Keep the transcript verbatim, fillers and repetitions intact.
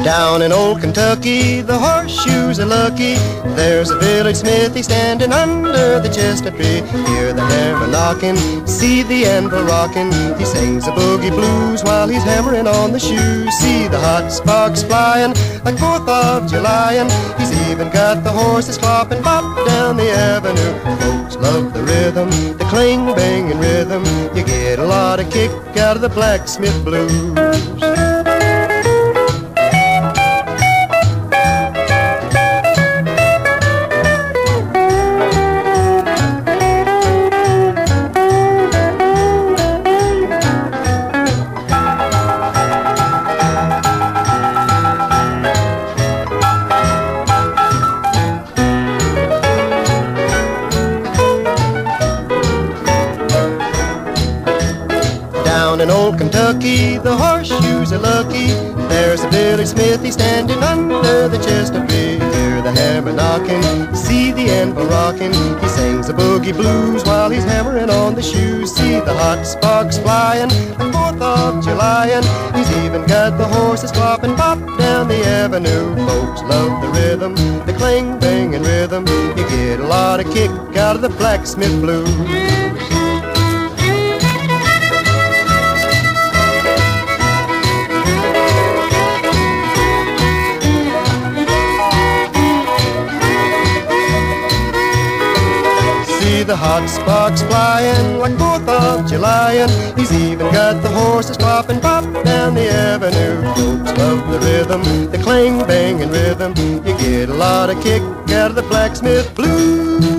Down in old Kentucky, the horseshoes are lucky. There's a village smithy standing under the chestnut tree. Hear the hammer knocking, see the anvil rocking. He sings the boogie blues while he's hammering on the shoes. See the hot sparks flying like fourth of July, and he's even got the horses clopping bop down the avenue. Folks love the rhythm, the cling banging rhythm. You get a lot of kick out of the blacksmith blues. Down in old Kentucky, the horseshoes are lucky. There's a village smithy standing under the chestnut tree. Hear the hammer knocking, see the anvil rocking. He sings the boogie blues while he's hammering on the shoes. See the hot sparks flying like fourth of July, and he's even got the horses clopping bop down the avenue. Folks love the rhythm, the cling banging rhythm. You get a lot of kick out of the blacksmith blues. See the hot sparks flying like fourth of July, and he's even got the horses clopping bop down the avenue. Folks love the rhythm, the clang banging rhythm. You get a lot of kick out of the blacksmith blues.